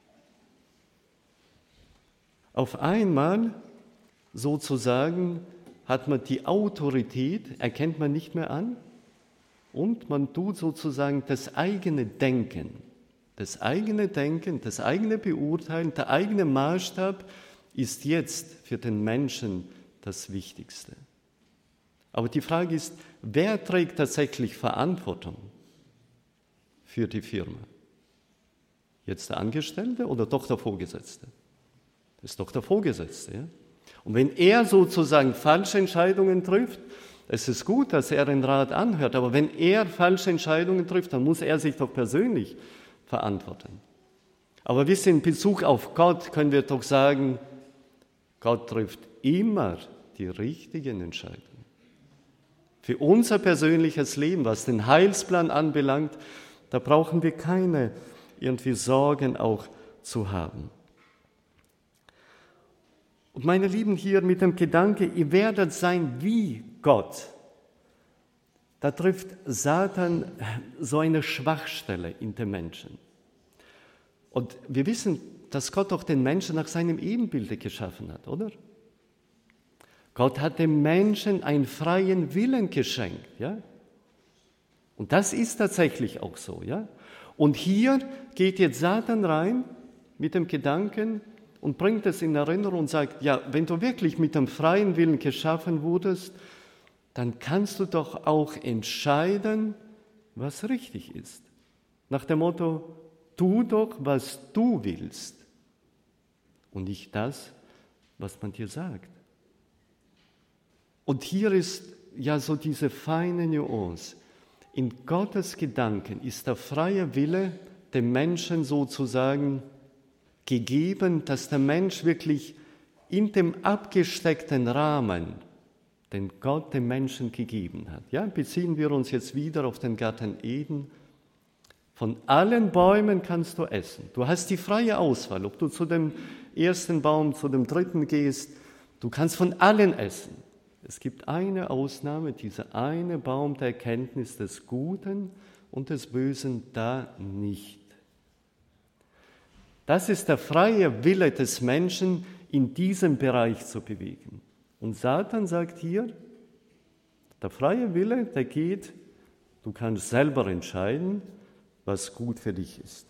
Auf einmal, sozusagen, hat man die Autorität, erkennt man nicht mehr an und man tut sozusagen das eigene Denken. Das eigene Denken, das eigene Beurteilen, der eigene Maßstab ist jetzt für den Menschen das Wichtigste. Aber die Frage ist, wer trägt tatsächlich Verantwortung für die Firma? Jetzt der Angestellte oder doch der Vorgesetzte? Das ist doch der Vorgesetzte. Ja? Und wenn er sozusagen falsche Entscheidungen trifft, es ist gut, dass er den Rat anhört, aber wenn er falsche Entscheidungen trifft, dann muss er sich doch persönlich verantworten. Aber wisst ihr, in Bezug auf Gott können wir doch sagen, Gott trifft immer die richtigen Entscheidungen. Für unser persönliches Leben, was den Heilsplan anbelangt, da brauchen wir keine irgendwie Sorgen auch zu haben. Und meine Lieben, hier mit dem Gedanke, ihr werdet sein wie Gott, da trifft Satan so eine Schwachstelle in den Menschen. Und wir wissen, dass Gott auch den Menschen nach seinem Ebenbilde geschaffen hat, oder? Gott hat dem Menschen einen freien Willen geschenkt, ja? Und das ist tatsächlich auch so, ja? Und hier geht jetzt Satan rein mit dem Gedanken und bringt es in Erinnerung und sagt, ja, wenn du wirklich mit dem freien Willen geschaffen wurdest, dann kannst du doch auch entscheiden, was richtig ist. Nach dem Motto, tu doch, was du willst und nicht das, was man dir sagt. Und hier ist ja so diese feine Nuance. In Gottes Gedanken ist der freie Wille dem Menschen sozusagen gegeben, dass der Mensch wirklich in dem abgesteckten Rahmen, den Gott dem Menschen gegeben hat. Ja, beziehen wir uns jetzt wieder auf den Garten Eden. Von allen Bäumen kannst du essen. Du hast die freie Auswahl, ob du zu dem ersten Baum, zu dem dritten gehst. Du kannst von allen essen. Es gibt eine Ausnahme, dieser eine Baum der Erkenntnis des Guten und des Bösen, da nicht. Das ist der freie Wille des Menschen, in diesem Bereich zu bewegen. Und Satan sagt hier, der freie Wille, der geht, du kannst selber entscheiden, was gut für dich ist.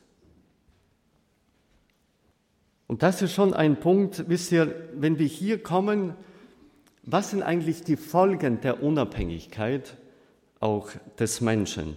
Und das ist schon ein Punkt, wisst ihr, wenn wir hier kommen, was sind eigentlich die Folgen der Unabhängigkeit auch des Menschen?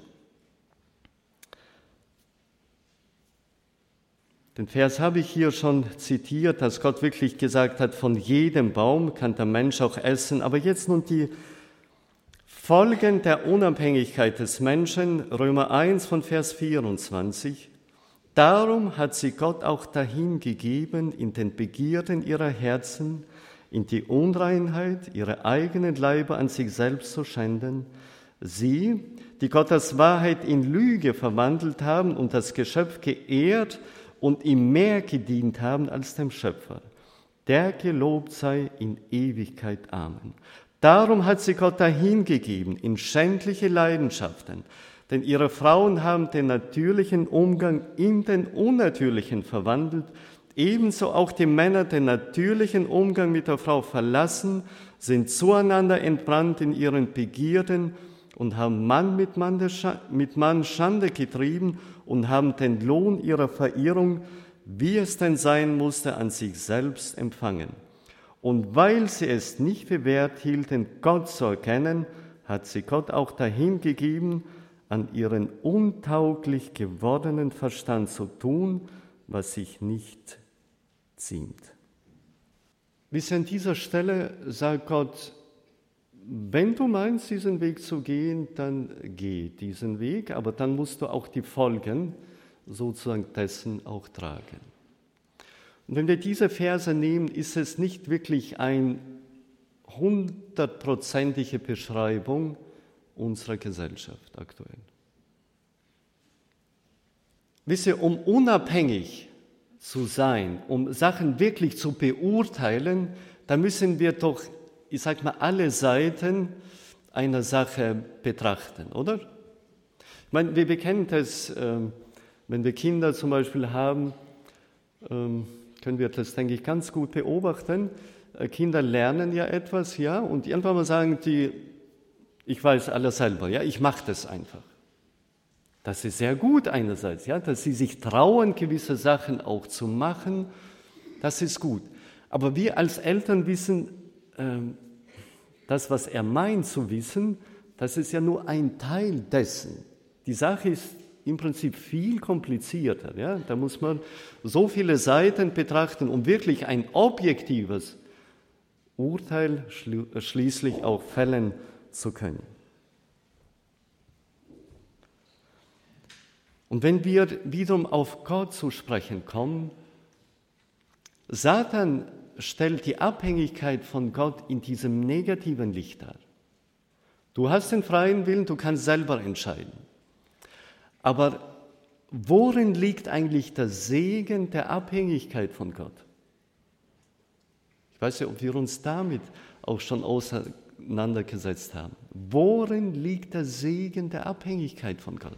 Den Vers habe ich hier schon zitiert, dass Gott wirklich gesagt hat, von jedem Baum kann der Mensch auch essen. Aber jetzt nun die Folgen der Unabhängigkeit des Menschen, Römer eins von Vers vierundzwanzig. Darum hat sie Gott auch dahin gegeben in den Begierden ihrer Herzen, in die Unreinheit, ihre eigenen Leiber an sich selbst zu schänden. Sie, die Gottes Wahrheit in Lüge verwandelt haben und das Geschöpf geehrt und ihm mehr gedient haben als dem Schöpfer. Der gelobt sei in Ewigkeit. Amen. Darum hat sie Gott dahingegeben in schändliche Leidenschaften, Denn ihre Frauen haben den natürlichen Umgang in den unnatürlichen verwandelt, ebenso auch die Männer den natürlichen Umgang mit der Frau verlassen, sind zueinander entbrannt in ihren Begierden und haben Mann mit Mann, mit Mann Schande getrieben und haben den Lohn ihrer Verirrung, wie es denn sein musste, an sich selbst empfangen. Und weil sie es nicht für wert hielten, Gott zu erkennen, hat sie Gott auch dahingegeben, an ihren untauglich gewordenen Verstand zu tun, was sich nicht ziemt. Bis an dieser Stelle sagt Gott, wenn du meinst, diesen Weg zu gehen, dann geh diesen Weg, aber dann musst du auch die Folgen sozusagen dessen auch tragen. Und wenn wir diese Verse nehmen, ist es nicht wirklich eine hundertprozentige Beschreibung unserer Gesellschaft aktuell. Wisst ihr, um unabhängig zu sein, um Sachen wirklich zu beurteilen, da müssen wir doch, ich sag mal, alle Seiten einer Sache betrachten, oder? Ich meine, wir kennen das, ähm, wenn wir Kinder zum Beispiel haben, ähm, können wir das, denke ich, ganz gut beobachten. Äh, Kinder lernen ja etwas, ja, und irgendwann mal sagen die, ich weiß alles selber, ja, ich mache das einfach. Das ist sehr gut einerseits, ja, dass sie sich trauen, gewisse Sachen auch zu machen, das ist gut. Aber wir als Eltern wissen, äh, das, was er meint zu wissen, das ist ja nur ein Teil dessen. Die Sache ist im Prinzip viel komplizierter. Ja? Da muss man so viele Seiten betrachten, um wirklich ein objektives Urteil schließlich auch fällen zu können. Und wenn wir wiederum auf Gott zu sprechen kommen, Satan stellt die Abhängigkeit von Gott in diesem negativen Licht dar. Du hast den freien Willen, du kannst selber entscheiden. Aber worin liegt eigentlich der Segen der Abhängigkeit von Gott? Ich weiß ja, ob wir uns damit auch schon auseinandergesetzt haben. Worin liegt der Segen der Abhängigkeit von Gott?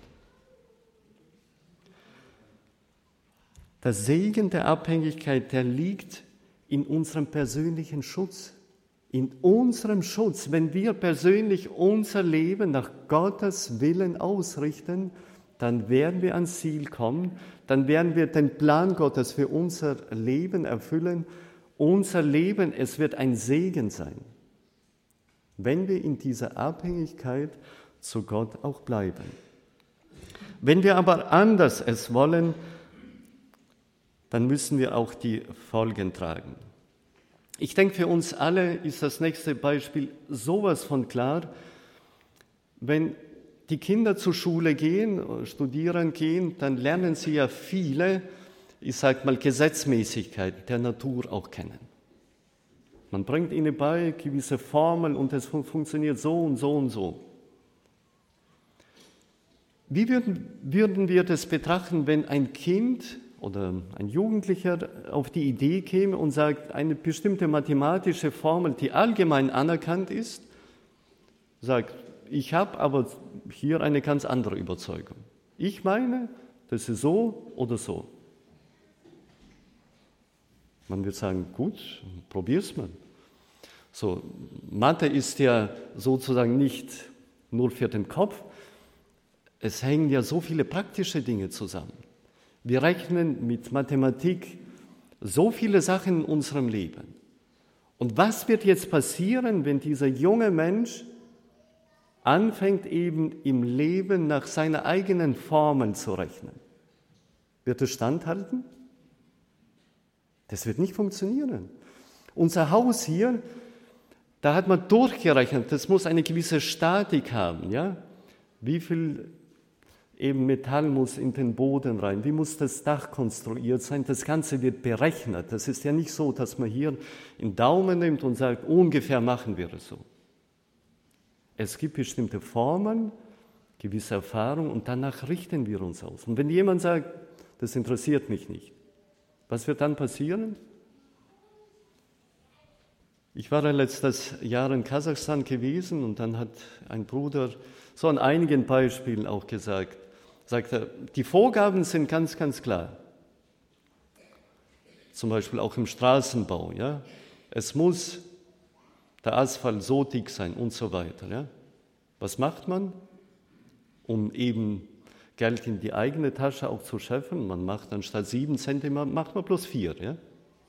Der Segen der Abhängigkeit, der liegt in unserem persönlichen Schutz. In unserem Schutz, wenn wir persönlich unser Leben nach Gottes Willen ausrichten, dann werden wir ans Ziel kommen, dann werden wir den Plan Gottes für unser Leben erfüllen. Unser Leben, es wird ein Segen sein, wenn wir in dieser Abhängigkeit zu Gott auch bleiben. Wenn wir aber anders es wollen, dann müssen wir auch die Folgen tragen. Ich denke, für uns alle ist das nächste Beispiel sowas von klar. Wenn die Kinder zur Schule gehen, studieren gehen, dann lernen sie ja viele, ich sage mal, Gesetzmäßigkeiten der Natur auch kennen. Man bringt ihnen bei gewisse Formeln und es fun- funktioniert so und so und so. Wie würden, würden wir das betrachten, wenn ein Kind oder ein Jugendlicher auf die Idee käme und sagt, eine bestimmte mathematische Formel, die allgemein anerkannt ist, sagt, ich habe aber hier eine ganz andere Überzeugung. Ich meine, das ist so oder so. Man wird sagen, gut, probier's mal. So, Mathe ist ja sozusagen nicht nur für den Kopf, es hängen ja so viele praktische Dinge zusammen. Wir rechnen mit Mathematik so viele Sachen in unserem Leben. Und was wird jetzt passieren, wenn dieser junge Mensch anfängt, eben im Leben nach seiner eigenen Formel zu rechnen? Wird es standhalten? Das wird nicht funktionieren. Unser Haus hier, da hat man durchgerechnet, das muss eine gewisse Statik haben. Ja? Wie viel eben Metall muss in den Boden rein, wie muss das Dach konstruiert sein, das Ganze wird berechnet. Das ist ja nicht so, dass man hier einen Daumen nimmt und sagt, ungefähr machen wir es so. Es gibt bestimmte Formen, gewisse Erfahrungen und danach richten wir uns aus. Und wenn jemand sagt, das interessiert mich nicht, was wird dann passieren? Ich war ja letztes Jahr in Kasachstan gewesen und dann hat ein Bruder so an einigen Beispielen auch gesagt, sagt er, die Vorgaben sind ganz, ganz klar. Zum Beispiel auch im Straßenbau. Ja? Es muss der Asphalt so dick sein und so weiter. Ja? Was macht man, um eben Geld in die eigene Tasche auch zu scheffeln? Man macht anstatt sieben Zentimeter, macht man bloß vier. Ja?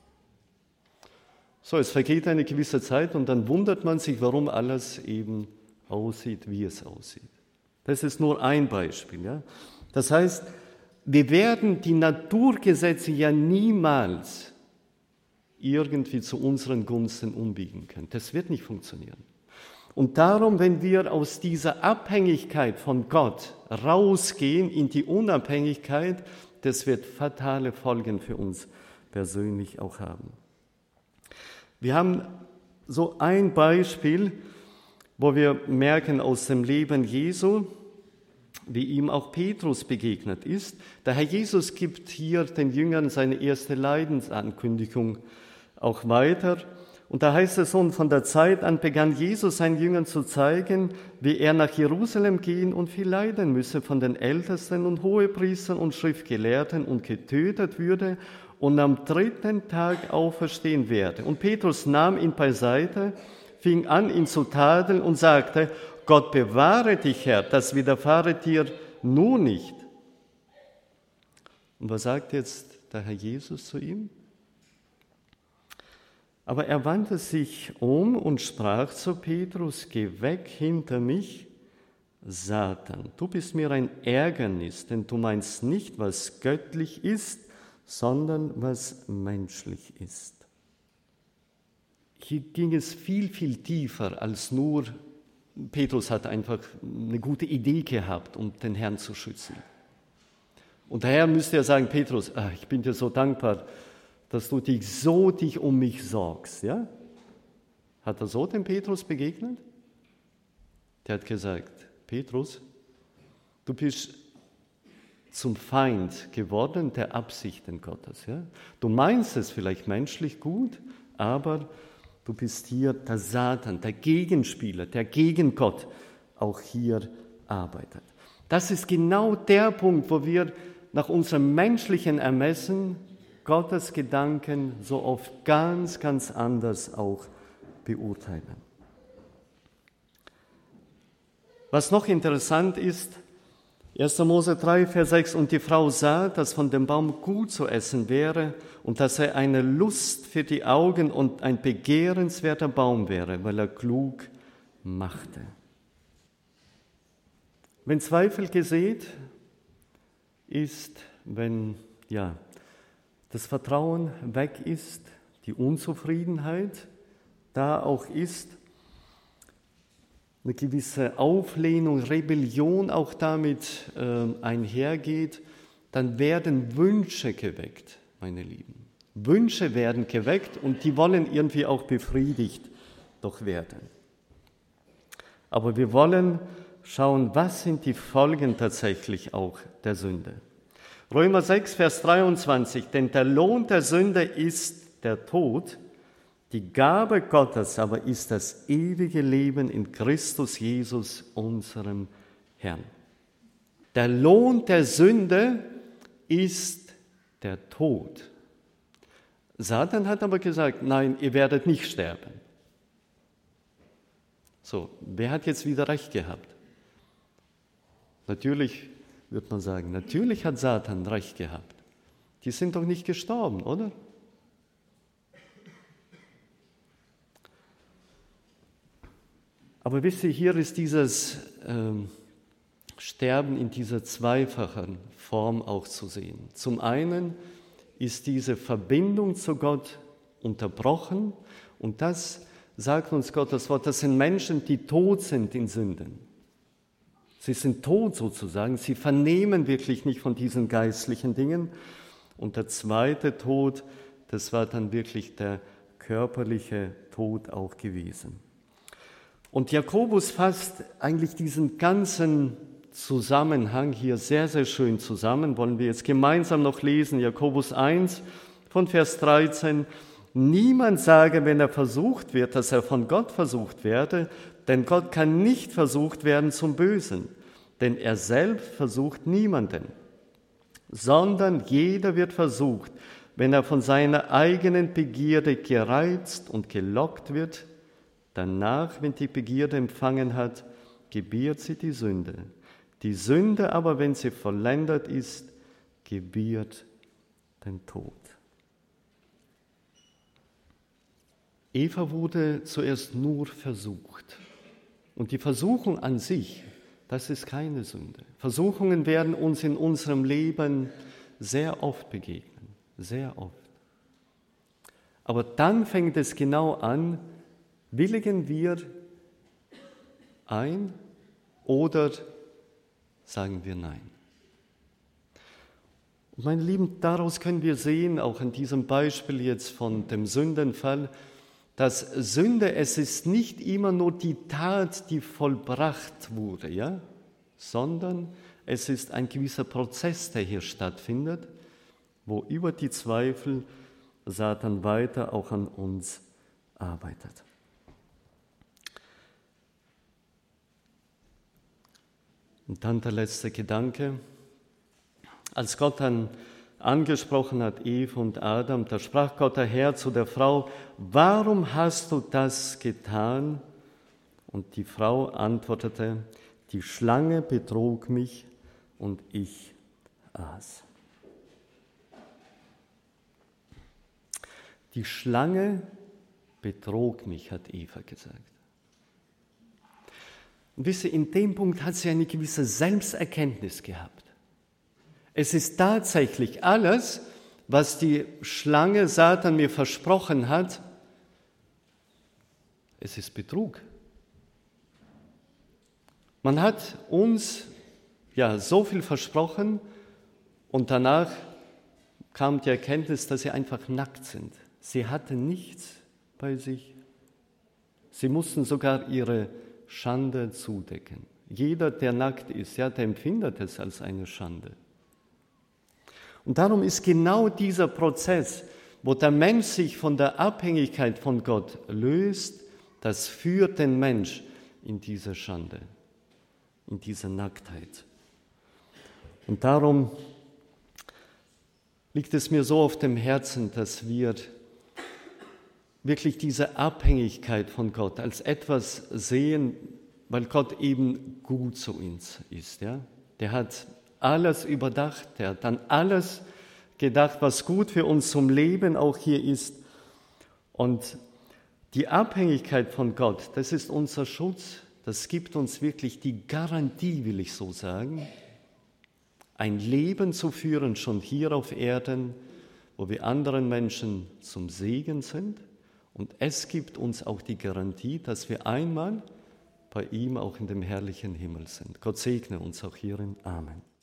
So, es vergeht eine gewisse Zeit und dann wundert man sich, warum alles eben aussieht, wie es aussieht. Das ist nur ein Beispiel. Ja? Das heißt, wir werden die Naturgesetze ja niemals irgendwie zu unseren Gunsten umbiegen können. Das wird nicht funktionieren. Und darum, wenn wir aus dieser Abhängigkeit von Gott rausgehen in die Unabhängigkeit, das wird fatale Folgen für uns persönlich auch haben. Wir haben so ein Beispiel, wo wir merken aus dem Leben Jesu, wie ihm auch Petrus begegnet ist. Der Herr Jesus gibt hier den Jüngern seine erste Leidensankündigung auch weiter. Und da heißt es so, und von der Zeit an begann Jesus seinen Jüngern zu zeigen, wie er nach Jerusalem gehen und viel leiden müsse von den Ältesten und Hohepriestern und Schriftgelehrten und getötet würde und am dritten Tag auferstehen werde. Und Petrus nahm ihn beiseite, fing an, ihn zu tadeln und sagte, Gott bewahre dich, Herr, das widerfahre dir nur nicht. Und was sagt jetzt der Herr Jesus zu ihm? Aber er wandte sich um und sprach zu Petrus, geh weg hinter mich, Satan, du bist mir ein Ärgernis, denn du meinst nicht, was göttlich ist, sondern was menschlich ist. Hier ging es viel, viel tiefer als nur, Petrus hat einfach eine gute Idee gehabt, um den Herrn zu schützen. Und daher müsste er sagen, Petrus, ach, ich bin dir so dankbar, dass du dich so dich um mich sorgst. Ja? Hat er so dem Petrus begegnet? Der hat gesagt, Petrus, du bist zum Feind geworden der Absichten Gottes. Ja? Du meinst es vielleicht menschlich gut, aber du bist hier der Satan, der Gegenspieler, der gegen Gott auch hier arbeitet. Das ist genau der Punkt, wo wir nach unserem menschlichen Ermessen Gottes Gedanken so oft ganz, ganz anders auch beurteilen. Was noch interessant ist, erster Mose drei, Vers sechs, und die Frau sah, dass von dem Baum gut zu essen wäre und dass er eine Lust für die Augen und ein begehrenswerter Baum wäre, weil er klug machte. Wenn Zweifel gesät ist, wenn ja, das Vertrauen weg ist, die Unzufriedenheit da auch ist, eine gewisse Auflehnung, Rebellion auch damit äh, einhergeht, dann werden Wünsche geweckt, meine Lieben. Wünsche werden geweckt und die wollen irgendwie auch befriedigt doch werden. Aber wir wollen schauen, was sind die Folgen tatsächlich auch der Sünde. Römer sechs, Vers dreiundzwanzig, denn der Lohn der Sünde ist der Tod, die Gabe Gottes aber ist das ewige Leben in Christus Jesus, unserem Herrn. Der Lohn der Sünde ist der Tod. Satan hat aber gesagt, nein, ihr werdet nicht sterben. So, wer hat jetzt wieder recht gehabt? Natürlich wird man sagen, natürlich hat Satan recht gehabt. Die sind doch nicht gestorben, oder? Aber wisst ihr, hier ist dieses ähm, Sterben in dieser zweifachen Form auch zu sehen. Zum einen ist diese Verbindung zu Gott unterbrochen und das sagt uns Gottes Wort, das sind Menschen, die tot sind in Sünden. Sie sind tot sozusagen, sie vernehmen wirklich nicht von diesen geistlichen Dingen. Und der zweite Tod, das war dann wirklich der körperliche Tod auch gewesen. Und Jakobus fasst eigentlich diesen ganzen Zusammenhang hier sehr, sehr schön zusammen. Wollen wir jetzt gemeinsam noch lesen, Jakobus eins von Vers dreizehn. Niemand sage, wenn er versucht wird, dass er von Gott versucht werde, denn Gott kann nicht versucht werden zum Bösen, denn er selbst versucht niemanden, sondern jeder wird versucht, wenn er von seiner eigenen Begierde gereizt und gelockt wird. Danach, wenn die Begierde empfangen hat, gebiert sie die Sünde. Die Sünde aber, wenn sie vollendet ist, gebiert den Tod. Eva wurde zuerst nur versucht. Und die Versuchung an sich, das ist keine Sünde. Versuchungen werden uns in unserem Leben sehr oft begegnen, sehr oft. Aber dann fängt es genau an, willigen wir ein oder sagen wir nein. Und meine Lieben, daraus können wir sehen, auch in diesem Beispiel jetzt von dem Sündenfall, dass Sünde, es ist nicht immer nur die Tat, die vollbracht wurde, ja? Sondern es ist ein gewisser Prozess, der hier stattfindet, wo über die Zweifel Satan weiter auch an uns arbeitet. Und dann der letzte Gedanke. Als Gott dann angesprochen hat, Eva und Adam, da sprach Gott der Herr zu der Frau, warum hast du das getan? Und die Frau antwortete, die Schlange betrog mich und ich aß. Die Schlange betrog mich, hat Eva gesagt. Und wisst ihr, in dem Punkt hat sie eine gewisse Selbsterkenntnis gehabt. Es ist tatsächlich alles, was die Schlange Satan mir versprochen hat, es ist Betrug. Man hat uns ja so viel versprochen und danach kam die Erkenntnis, dass sie einfach nackt sind. Sie hatten nichts bei sich. Sie mussten sogar ihre Schande zudecken. Jeder, der nackt ist, ja, der empfindet es als eine Schande. Und darum ist genau dieser Prozess, wo der Mensch sich von der Abhängigkeit von Gott löst, das führt den Mensch in diese Schande, in diese Nacktheit. Und darum liegt es mir so auf dem Herzen, dass wir wirklich diese Abhängigkeit von Gott als etwas sehen, weil Gott eben gut zu uns ist. Ja? Der hat alles überdacht, der hat an alles gedacht, was gut für uns zum Leben auch hier ist. Und die Abhängigkeit von Gott, das ist unser Schutz, das gibt uns wirklich die Garantie, will ich so sagen, ein Leben zu führen, schon hier auf Erden, wo wir anderen Menschen zum Segen sind. Und es gibt uns auch die Garantie, dass wir einmal bei ihm auch in dem herrlichen Himmel sind. Gott segne uns auch hierin. Amen.